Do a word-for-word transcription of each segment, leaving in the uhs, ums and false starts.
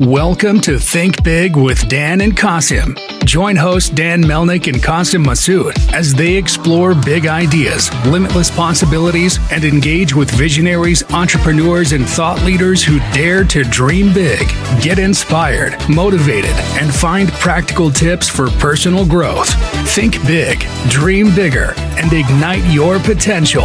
Welcome to Think Big with Dan and Qasim. Join host Dan Melnick and Qasim Masood as they explore big ideas, limitless possibilities, and engage with visionaries, entrepreneurs, and thought leaders who dare to dream big, get inspired, motivated, and find practical tips for personal growth. Think big, dream bigger, and ignite your potential.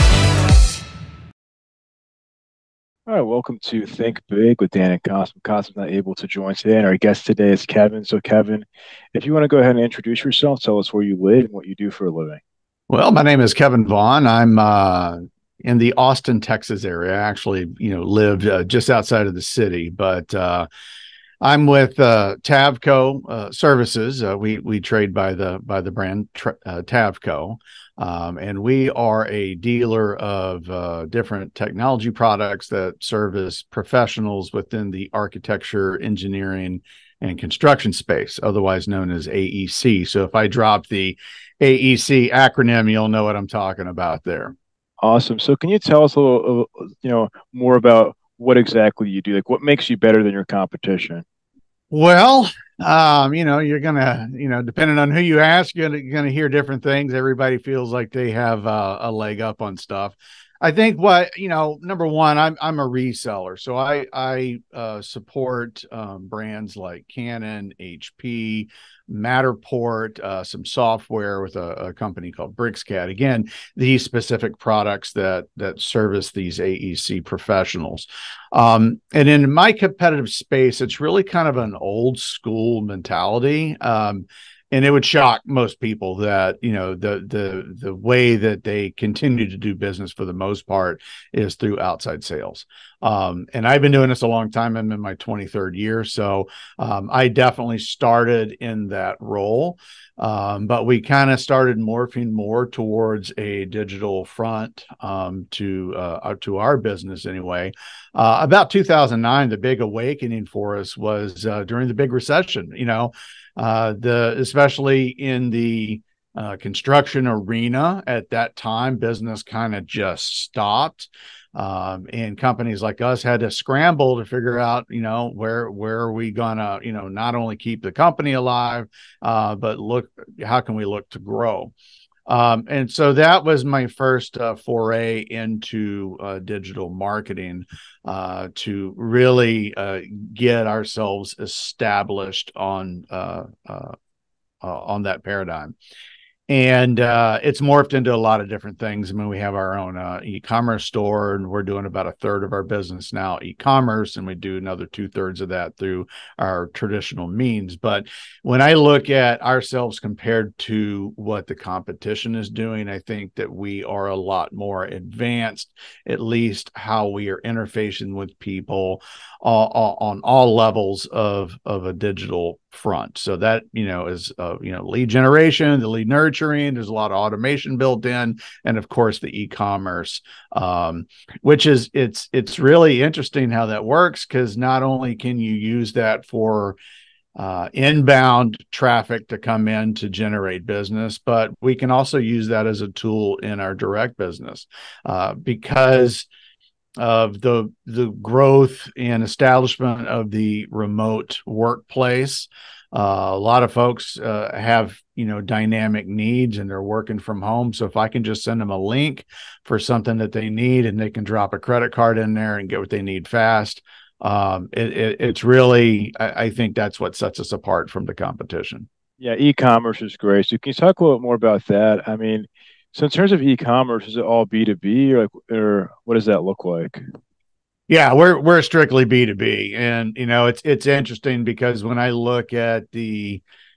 All right, welcome to Think Big with Dan and Qasim. Qasim's not able to join today, and our guest today is Kevin. So, Kevin, if you want to go ahead and introduce yourself, tell us where you live and what you do for a living. Well, my name is Kevin Vaughn. I'm uh, in the Austin, Texas area. I actually, you know, lived uh, just outside of the city, but uh, I'm with uh, Tavco uh, Services. Uh, we we trade by the by the brand uh, Tavco. Um, and we are a dealer of uh, different technology products that service professionals within the architecture, engineering, and construction space, otherwise known as A E C. So if I drop the A E C acronym, you'll know what I'm talking about there. Awesome. So can you tell us a little, you know, more about what exactly you do? Like, what makes you better than your competition? Well, um, you know, you're gonna, you know, depending on who you ask, you're gonna, you're gonna hear different things. Everybody feels like they have uh, a leg up on stuff. I think what, you know, number one, I'm I'm a reseller, so I I uh, support um, brands like Canon, H P, Matterport, uh, some software with a, a company called BricsCAD. Again, these specific products that that service these A E C professionals. Um, and in my competitive space, it's really kind of an old school mentality. Um, And it would shock most people that, you know, the the the way that they continue to do business for the most part is through outside sales. Um, and I've been doing this a long time. I'm in my twenty-third year. So um, I definitely started in that role. Um, but we kind of started morphing more towards a digital front um, to uh, to our business anyway. Uh, about two thousand nine, the big awakening for us was uh, during the big recession, you know. Uh, the especially in the uh, construction arena at that time, business kind of just stopped, um, and companies like us had to scramble to figure out, you know, where where are we gonna, you know, not only keep the company alive, uh, but look, how can we look to grow? Um, and so that was my first uh, foray into uh, digital marketing uh, to really uh, get ourselves established on uh, uh, uh, on that paradigm. And uh, it's morphed into a lot of different things. I mean, we have our own uh, e-commerce store, and we're doing about a third of our business now e-commerce, and we do another two thirds of that through our traditional means. But when I look at ourselves compared to what the competition is doing, I think that we are a lot more advanced, at least how we are interfacing with people uh, on all levels of, of a digital front. So that, you know, is, uh, you know, lead generation, the lead nurturing, there's a lot of automation built in, and of course the e-commerce, um, which is, it's, it's really interesting how that works, because not only can you use that for uh, inbound traffic to come in to generate business, but we can also use that as a tool in our direct business, uh, because of the the growth and establishment of the remote workplace. Uh, a lot of folks uh, have, you know, dynamic needs, and they're working from home. So if I can just send them a link for something that they need, and they can drop a credit card in there and get what they need fast, um, it, it, it's really, I, I think that's what sets us apart from the competition. Yeah, e-commerce is great. So can you talk a little bit more about that? I mean, so in terms of e-commerce, is it all B two B, or like, or what does that look like? Yeah, we're we're strictly B two B, and you know, it's it's interesting because when I look at the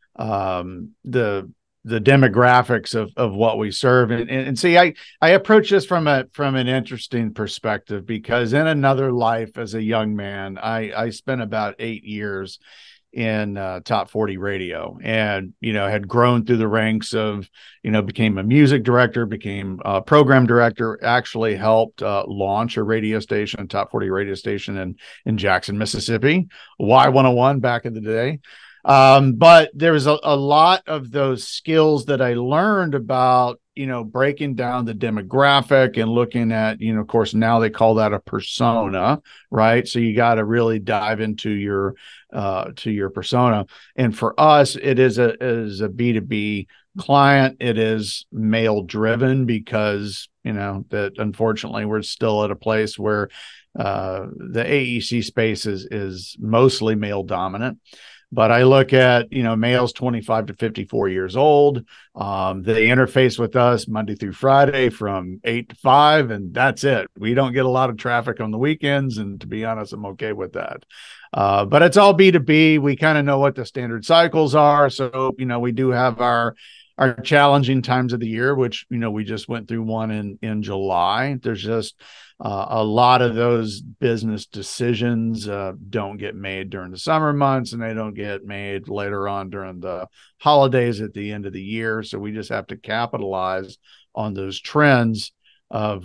um the the demographics of of what we serve, and, and, and see, I I approach this from a from an interesting perspective, because in another life as a young man, I I spent about eight years in uh, top forty radio, and, you know, had grown through the ranks of, you know, became a music director, became a program director, actually helped uh, launch a radio station, a top forty radio station in, in Jackson, Mississippi, Y one oh one back in the day. Um, but there was a, a lot of those skills that I learned about you know, breaking down the demographic and looking at, you know, of course, now they call that a persona, right? So you got to really dive into your, uh, to your persona. And for us, it is a, is a B two B client. It is male driven because, you know, that unfortunately we're still at a place where, uh, the A E C space is, is mostly male dominant. But I look at, you know, males twenty-five to fifty-four years old. Um, they interface with us Monday through Friday from eight to five, and that's it. We don't get a lot of traffic on the weekends. And to be honest, I'm okay with that. Uh, but it's all B two B. We kind of know what the standard cycles are. So, you know, we do have our our challenging times of the year, which, you know, we just went through one in, in July. There's just uh, a lot of those business decisions uh, don't get made during the summer months, and they don't get made later on during the holidays at the end of the year. So we just have to capitalize on those trends of,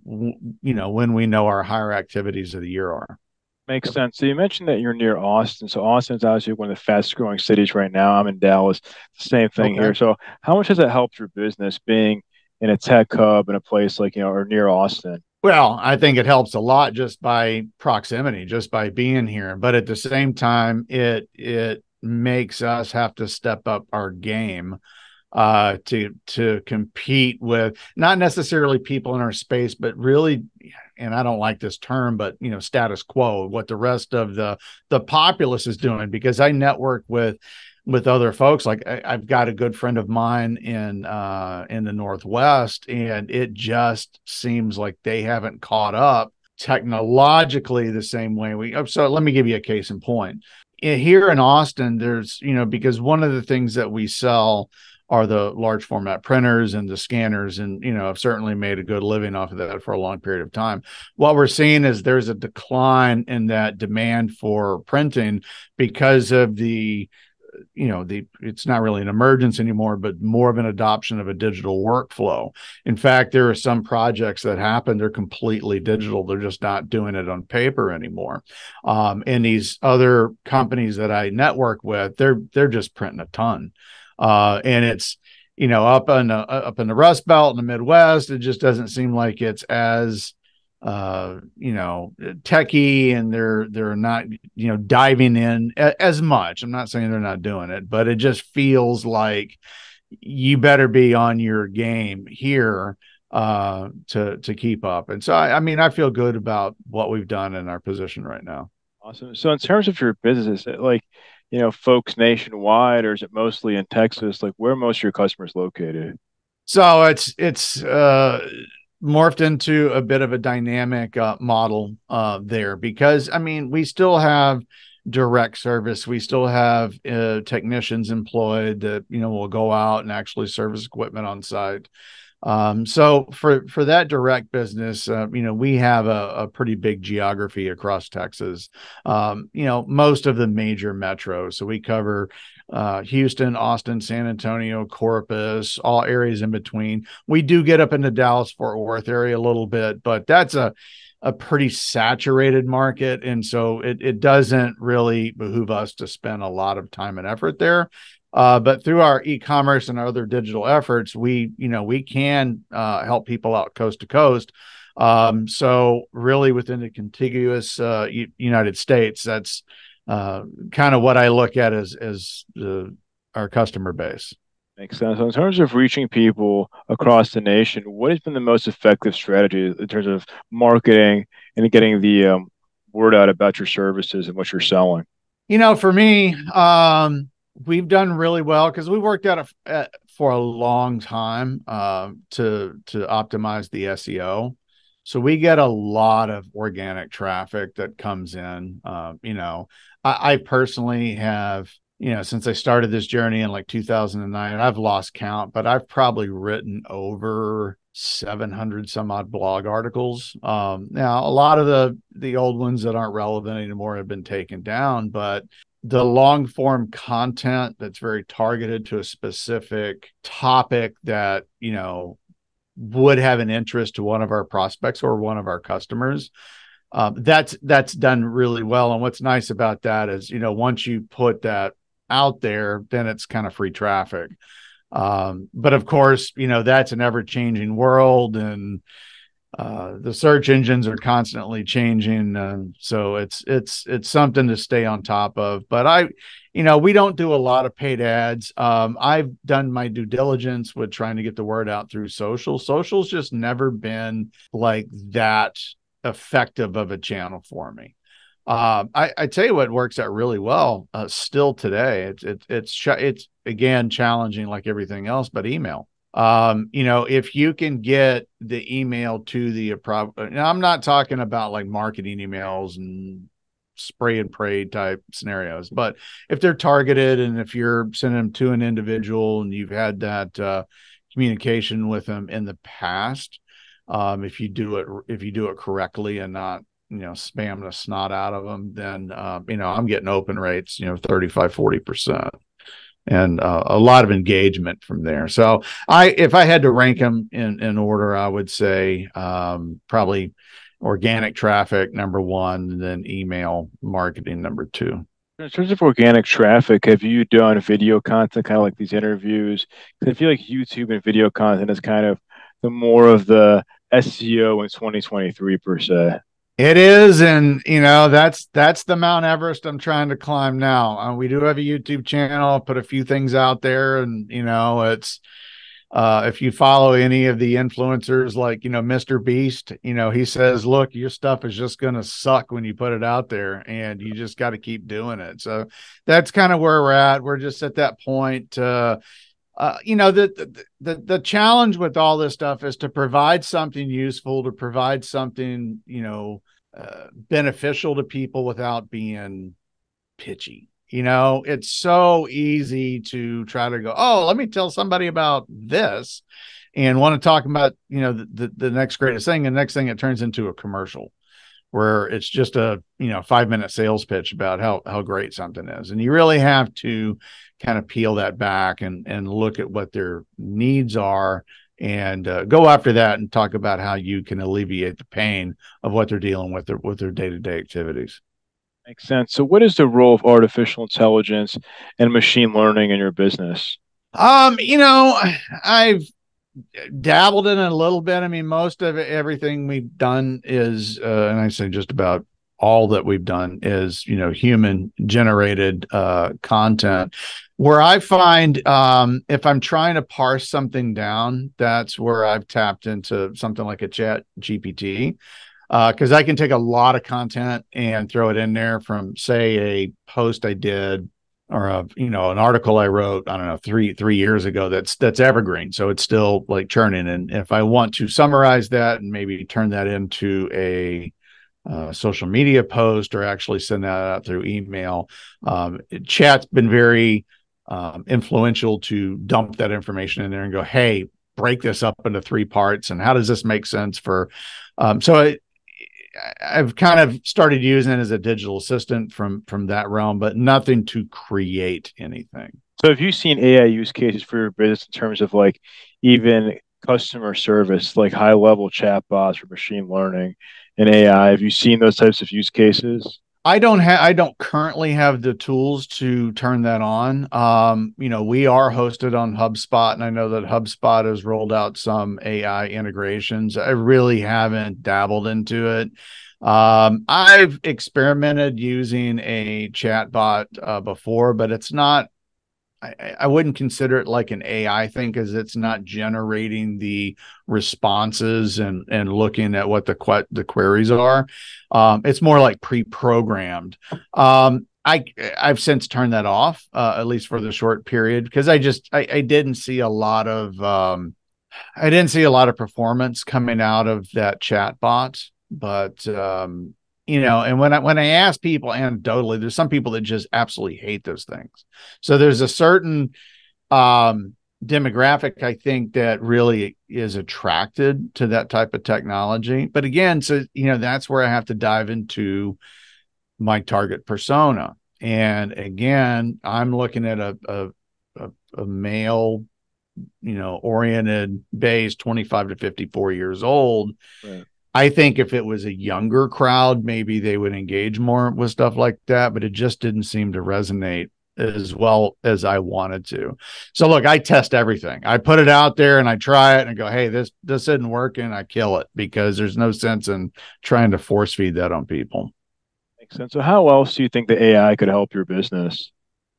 you know, when we know our higher activities of the year are. Makes sense. So you mentioned that you're near Austin. So Austin's obviously one of the fastest growing cities right now. I'm in Dallas. Same thing Okay. here. So how much has it helped your business being in a tech hub in a place like, you know, or near Austin? Well, I think it helps a lot just by proximity, just by being here. But at the same time, it it makes us have to step up our game uh, to to compete with not necessarily people in our space, but really, and I don't like this term, but you know, status quo, what the rest of the the populace is doing. Because I network with with other folks. Like I, I've got a good friend of mine in uh, in the Northwest, and it just seems like they haven't caught up technologically the same way we. So let me give you a case in point. Here in Austin, there's, you know, because one of the things that we sell are the large format printers and the scanners. And, you know, I've certainly made a good living off of that for a long period of time. What we're seeing is there's a decline in that demand for printing because of the, you know, the, it's not really an emergence anymore, but more of an adoption of a digital workflow. In fact, there are some projects that happen, they're completely digital. They're just not doing it on paper anymore. Um, and these other companies that I network with, they're, they're just printing a ton. Uh, and it's, you know, up in the, up in the Rust Belt in the Midwest, it just doesn't seem like it's as, uh, you know, techie, and they're, they're not, you know, diving in a, as much. I'm not saying they're not doing it, but it just feels like you better be on your game here, uh, to, to keep up. And so, I, I mean, I feel good about what we've done in our position right now. Awesome. So in terms of your business, is it like, you know, folks nationwide, or is it mostly in Texas? Like, where are most of your customers located? So it's, it's, uh, morphed into a bit of a dynamic uh, model uh, there, because I mean, we still have direct service. We still have uh, technicians employed that, you know, will go out and actually service equipment on site. Um, so for, for that direct business, uh, you know, we have a, a pretty big geography across Texas, um, you know, most of the major metros. So we cover uh, Houston, Austin, San Antonio, Corpus, all areas in between. We do get up into Dallas, Fort Worth area a little bit, but that's a, a pretty saturated market. And so it, it doesn't really behoove us to spend a lot of time and effort there. Uh, but through our e-commerce and our other digital efforts, we, you know, we can uh, help people out coast to coast. Um, so really within the contiguous uh, U- United States, that's uh, kind of what I look at as, as the, our customer base. Makes sense. So in terms of reaching people across the nation, what has been the most effective strategy in terms of marketing and getting the um, word out about your services and what you're selling? You know, for me, um, we've done really well because we worked at it for a long time uh, to to optimize the S E O. So we get a lot of organic traffic that comes in. Uh, you know, I, I personally have, you know, since I started this journey in like two thousand nine, I've lost count, but I've probably written over seven hundred some odd blog articles. Um, now, a lot of the the old ones that aren't relevant anymore have been taken down, but the long form content that's very targeted to a specific topic that, you know, would have an interest to one of our prospects or one of our customers. Um, that's, that's done really well. And what's nice about that is, you know, once you put that out there, then it's kind of free traffic. Um, but of course, you know, that's an ever changing world, and uh, the search engines are constantly changing. Uh, so it's, it's, it's something to stay on top of. But I, you know, we don't do a lot of paid ads. Um, I've done my due diligence with trying to get the word out through social. Social's just never been like that effective of a channel for me. Uh, I, I tell you what works out really well uh, still today. It's it's it's it's again challenging like everything else, but email. Um, you know, if you can get the email to the appropriate. Now, I'm not talking about like marketing emails and spray and pray type scenarios, but if they're targeted and if you're sending them to an individual and you've had that uh, communication with them in the past, um, if you do it if you do it correctly and not, you know, spam the snot out of them, then, uh, you know, I'm getting open rates, you know, thirty-five, forty percent and uh, a lot of engagement from there. So I, if I had to rank them in, in order, I would say um, probably organic traffic, number one, and then email marketing, number two. In terms of organic traffic, have you done video content, kind of like these interviews? Because I feel like YouTube and video content is kind of the more of the S E O in twenty twenty-three per se. It is, and you know that's that's the Mount Everest I'm trying to climb now. Uh, we do have a YouTube channel, put a few things out there, and you know it's uh, if you follow any of the influencers like you know Mister Beast, you know he says, "Look, your stuff is just going to suck when you put it out there, and you just got to keep doing it." So that's kind of where we're at. We're just at that point. Uh, Uh, you know, the, the the the challenge with all this stuff is to provide something useful, to provide something, you know, uh, beneficial to people without being pitchy. You know, it's so easy to try to go, oh, let me tell somebody about this and want to talk about, you know, the, the, the next greatest thing. And the next thing it turns into a commercial where it's just a, you know, five minute sales pitch about how, how great something is. And you really have to kind of peel that back and, and look at what their needs are and uh, go after that and talk about how you can alleviate the pain of what they're dealing with their, with their day-to-day activities. Makes sense. So what is the role of artificial intelligence and machine learning in your business? Um, you know, I've dabbled in it a little bit. I mean, most of it, everything we've done is, uh, and I say just about all that we've done is, you know, human generated uh, content. Where I find um, if I'm trying to parse something down, that's where I've tapped into something like a Chat G P T. Because uh, I can take a lot of content and throw it in there from, say, a post I did or a, you know, an article I wrote, I don't know, three three years ago that's that's evergreen. So it's still like churning. And if I want to summarize that and maybe turn that into a uh, social media post or actually send that out through email, um, Chat's been very um, influential to dump that information in there and go, hey, break this up into three parts. And how does this make sense for, um, so it, I've kind of started using it as a digital assistant from from that realm, but nothing to create anything. So have you seen A I use cases for your business in terms of like even customer service, like high level chatbots or machine learning and A I? Have you seen those types of use cases? I don't have, I don't currently have the tools to turn that on. Um, you know, we are hosted on HubSpot, and I know that HubSpot has rolled out some A I integrations. I really haven't dabbled into it. Um, I've experimented using a chatbot uh, before, but it's not, I, I wouldn't consider it like an A I thing because it's not generating the responses and and looking at what the que- the queries are. Um, it's more like pre-programmed. Um, I I've since turned that off, uh, at least for the short period, because I just I, I didn't see a lot of um, I didn't see a lot of performance coming out of that chat bot. But um, you know, and when I when I ask people anecdotally, there's some people that just absolutely hate those things. So there's a certain um, demographic, I think, that really is attracted to that type of technology. But again, so you know, that's where I have to dive into my target persona. And again, I'm looking at a a, a, a male, you know, oriented base, twenty-five to fifty-four years old. Right. I think if it was a younger crowd, maybe they would engage more with stuff like that, but it just didn't seem to resonate as well as I wanted to. So look, I test everything. I put it out there and I try it and go, hey, this this isn't working. I kill it, because there's no sense in trying to force feed that on people. Makes sense. So how else do you think the A I could help your business?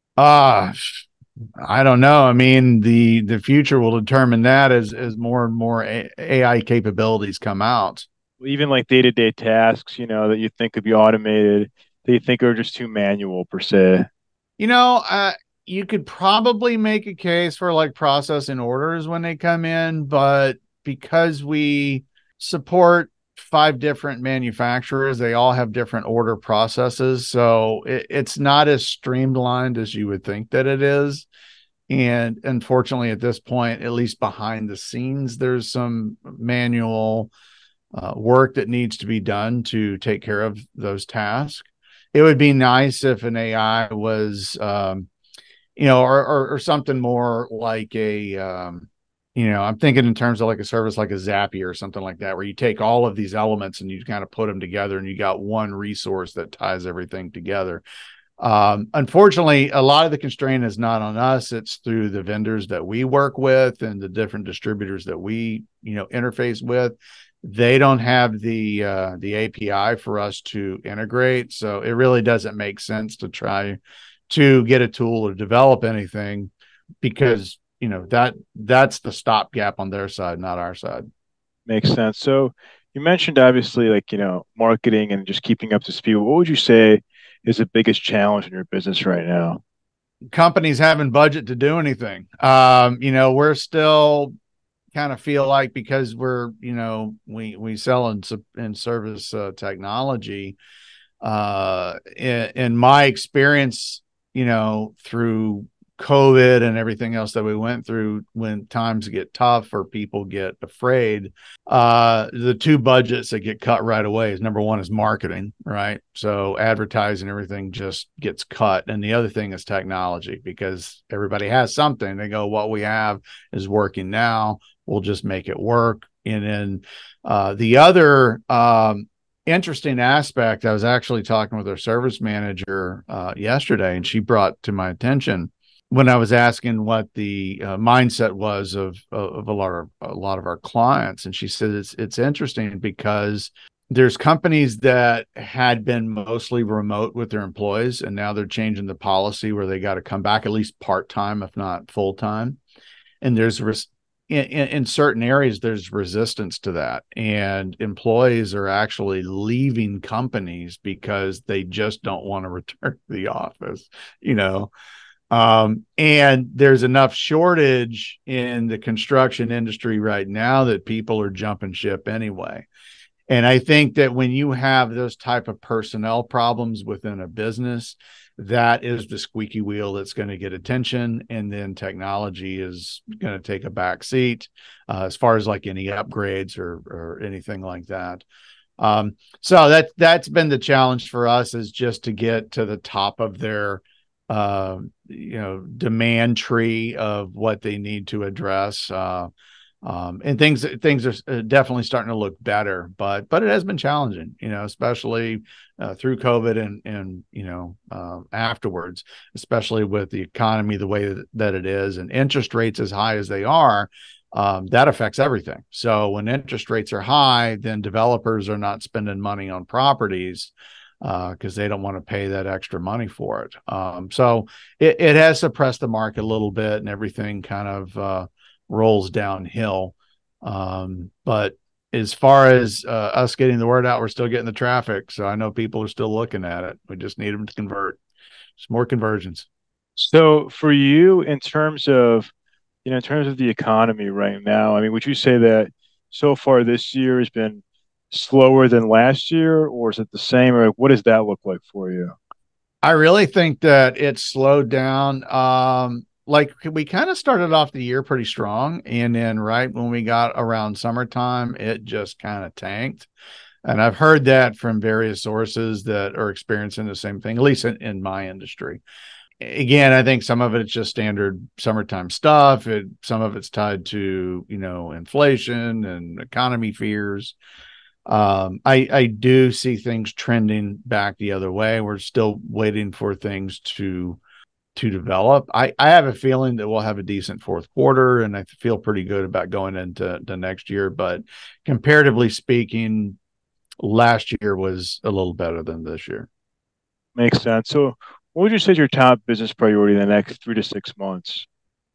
Uh I don't know. I mean, the the future will determine that as as more and more A- AI capabilities come out. Even like day-to-day tasks, you know, that you think could be automated, that you think are just too manual per se. You know, uh, you could probably make a case for like processing orders when they come in, but because we support five different manufacturers, they all have different order processes. So it, it's not as streamlined as you would think that it is. And unfortunately, at this point, at least behind the scenes, there's some manual uh, work that needs to be done to take care of those tasks. It would be nice if an A I was, um, you know, or, or, or something more like a, um, you know, I'm thinking in terms of like a service like a Zapier or something like that, where you take all of these elements and you kind of put them together and you got one resource that ties everything together. Um, unfortunately, a lot of the constraint is not on us. It's through the vendors that we work with and the different distributors that we, you know, interface with. They don't have the uh, the A P I for us to integrate, so it really doesn't make sense to try to get a tool or develop anything, because you know that that's the stopgap on their side, not our side. Makes sense. So you mentioned obviously like, you know, marketing and just keeping up to speed. What would you say is the biggest challenge in your business right now? Companies having budget to do anything. Um, you know, we're still kind of feel like, because we're, you know, we we sell and and service uh, technology. Uh, in, in my experience, you know, through COVID and everything else that we went through, when times get tough or people get afraid, uh, the two budgets that get cut right away is, number one is marketing, right? So advertising, everything just gets cut. And the other thing is technology, because everybody has something. They go, what we have is working now. We'll just make it work. And then uh, the other um, interesting aspect, I was actually talking with our service manager uh, yesterday, and she brought to my attention when I was asking what the uh, mindset was of of a lot of a lot of our clients, and she said it's it's interesting because there's companies that had been mostly remote with their employees, and now they're changing the policy where they got to come back at least part time, if not full time. And there's res- in, in certain areas there's resistance to that, and employees are actually leaving companies because they just don't want to return to the office, you know. Um, and there's enough shortage in the construction industry right now that people are jumping ship anyway. And I think that when you have those type of personnel problems within a business, that is the squeaky wheel that's going to get attention. And then technology is going to take a back seat uh, as far as like any upgrades or, or anything like that. Um, so that, that's been the challenge for us, is just to get to the top of their uh, you know, demand tree of what they need to address. Uh, um, and things, things are definitely starting to look better, but, but it has been challenging, you know, especially uh, through COVID and, and, you know, uh, afterwards, especially with the economy, the way that it is, and interest rates as high as they are. Um, that affects everything. So when interest rates are high, then developers are not spending money on properties because uh, they don't want to pay that extra money for it. Um, so it, it has suppressed the market a little bit, and everything kind of uh, rolls downhill. Um, but as far as uh, us getting the word out, we're still getting the traffic. So I know people are still looking at it. We just need them to convert. It's more conversions. So for you, in terms of, you know, in terms of the economy right now, I mean, would you say that so far this year has been slower than last year, or is it the same, or what does that look like for you? I really think that it's slowed down. Um, like we kind of started off the year pretty strong, and then right when we got around summertime, it just kind of tanked. And I've heard that from various sources that are experiencing the same thing, at least in, in my industry. Again, I think some of it's just standard summertime stuff. It, some of it's tied to, you know, inflation and economy fears. Um, I, I do see things trending back the other way. We're still waiting for things to to develop. I, I have a feeling that we'll have a decent fourth quarter, and I feel pretty good about going into the next year. But comparatively speaking, last year was a little better than this year. Makes sense. So, what would you say is your top business priority in the next three to six months?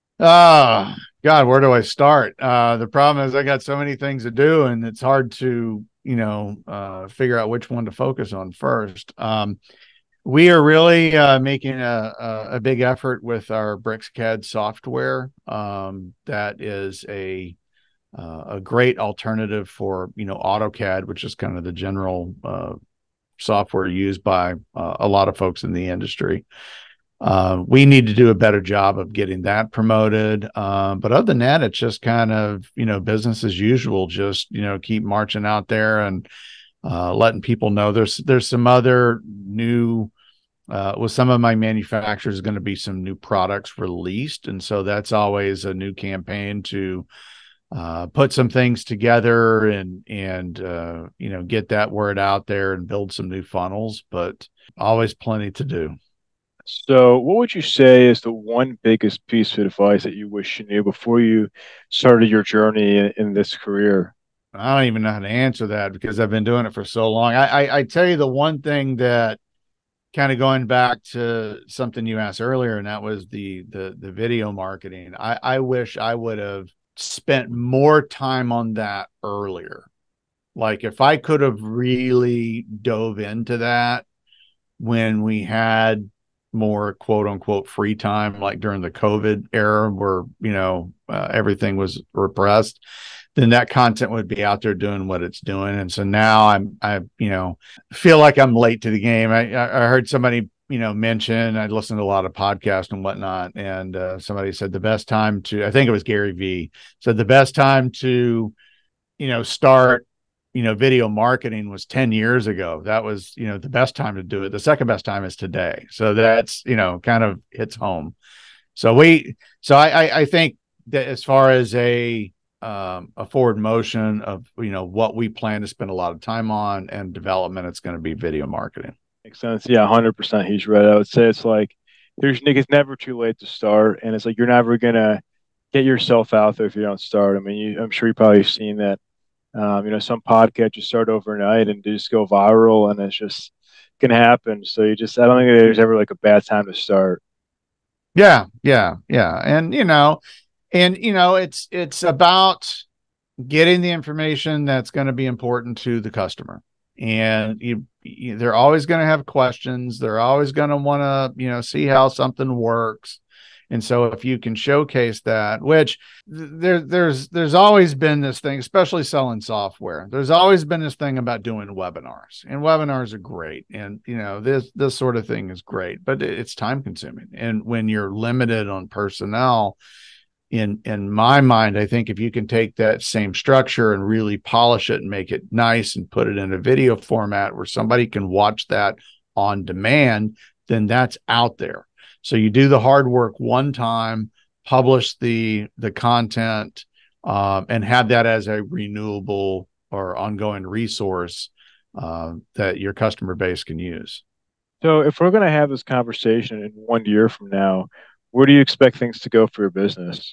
Ah, God, where do I start? Uh, the problem is I got so many things to do, and it's hard to, you know, uh, figure out which one to focus on first. Um, we are really uh, making a, a, a big effort with our BricsCAD software. Um, that is a uh, a great alternative for, you know, AutoCAD, which is kind of the general uh, software used by uh, a lot of folks in the industry. Uh, we need to do a better job of getting that promoted. Uh, but other than that, it's just kind of, you know, business as usual. Just, you know, keep marching out there and uh, letting people know there's there's some other new. Uh, with some of my manufacturers, going to be some new products released, and so that's always a new campaign to uh, put some things together and and uh, you know, get that word out there and build some new funnels. But always plenty to do. So, what would you say is the one biggest piece of advice that you wish you knew before you started your journey in, in this career? I don't even know how to answer that because I've been doing it for so long. I, I, I tell you the one thing that, kind of going back to something you asked earlier, and that was the the the video marketing. I, I wish I would have spent more time on that earlier. Like if I could have really dove into that when we had more quote unquote free time, like during the COVID era where, you know, uh, everything was repressed, then that content would be out there doing what it's doing. And so now I'm, I, you know, feel like I'm late to the game. I, I heard somebody, you know, mention, I listened to a lot of podcasts and whatnot. And uh, somebody said the best time to, I think it was Gary Vee, said the best time to, you know, start, you know, video marketing was ten years ago. That was, you know, the best time to do it. The second best time is today. So that's, you know, kind of hits home. So we, so I, I, I think that as far as a, um, a forward motion of, you know, what we plan to spend a lot of time on and development, it's going to be video marketing. Makes sense. Yeah, one hundred percent. He's right. I would say it's like there's Nick, it's never too late to start. And it's like you're never going to get yourself out there if you don't start. I mean, you, I'm sure you've probably seen that. Um, you know, some podcasts just start overnight and they just go viral, and it's just going to happen. So you just, I don't think there's ever like a bad time to start. Yeah, yeah, yeah. And, you know, and, you know, it's, it's about getting the information that's going to be important to the customer. And you, you they're always going to have questions. They're always going to want to, you know, see how something works. And so if you can showcase that, which there, there's, there's always been this thing, especially selling software, there's always been this thing about doing webinars, and webinars are great. And, you know, this, this sort of thing is great, but it's time consuming. And when you're limited on personnel, in, in my mind, I think if you can take that same structure and really polish it and make it nice and put it in a video format where somebody can watch that on demand, then that's out there. So you do the hard work one time, publish the the content, um, and have that as a renewable or ongoing resource uh, that your customer base can use. So if we're going to have this conversation in one year from now, where do you expect things to go for your business?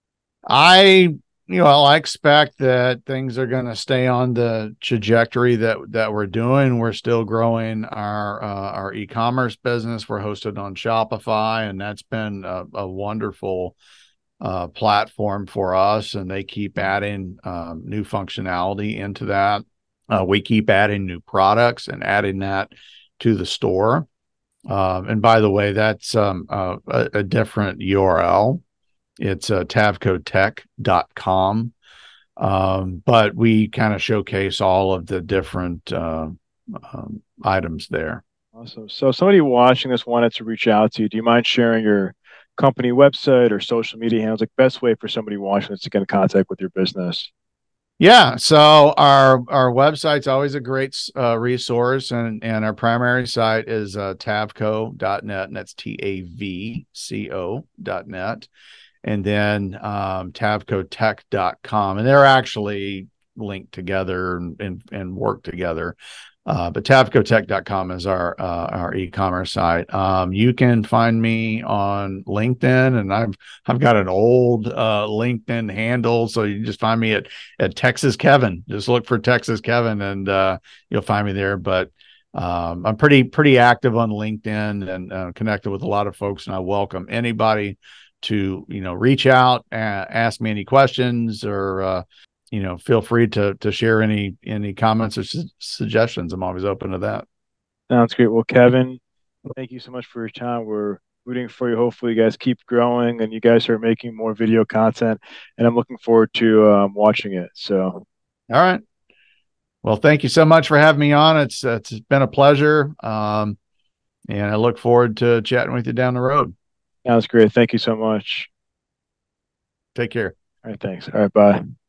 I you know, I expect that things are going to stay on the trajectory that that we're doing. We're still growing our uh, our e-commerce business. We're hosted on Shopify, and that's been a, a wonderful uh, platform for us. And they keep adding um, new functionality into that. Uh, we keep adding new products and adding that to the store. Uh, and by the way, that's um, uh, a, a different U R L. It's uh, tavco tech dot com. Um, but we kind of showcase all of the different uh, um, items there. Awesome. So if somebody watching this wanted to reach out to you, do you mind sharing your company website or social media handles? Like best way for somebody watching this to get in contact with your business? Yeah, so our our website's always a great uh, resource, and and our primary site is uh, tavco dot net, and that's T A V C O dot net. And then um, tavco tech dot com, and they're actually linked together and, and, and work together. Uh, but tavco tech dot com is our uh, our e-commerce site. Um, you can find me on LinkedIn, and I've I've got an old uh, LinkedIn handle, so you just find me at at Texas Kevin. Just look for Texas Kevin, and uh, you'll find me there. But um, I'm pretty pretty active on LinkedIn and uh, connected with a lot of folks, and I welcome anybody to you know reach out, and ask me any questions, or uh, you know, feel free to to share any any comments or su- suggestions. I'm always open to that. Sounds great. Well, Kevin, thank you so much for your time. We're rooting for you. Hopefully, you guys keep growing and you guys are making more video content. And I'm looking forward to um, watching it. So, all right. Well, thank you so much for having me on. It's it's been a pleasure, um, and I look forward to chatting with you down the road. sounds great. Thank you so much. Take care. All right. Thanks. All right. Bye.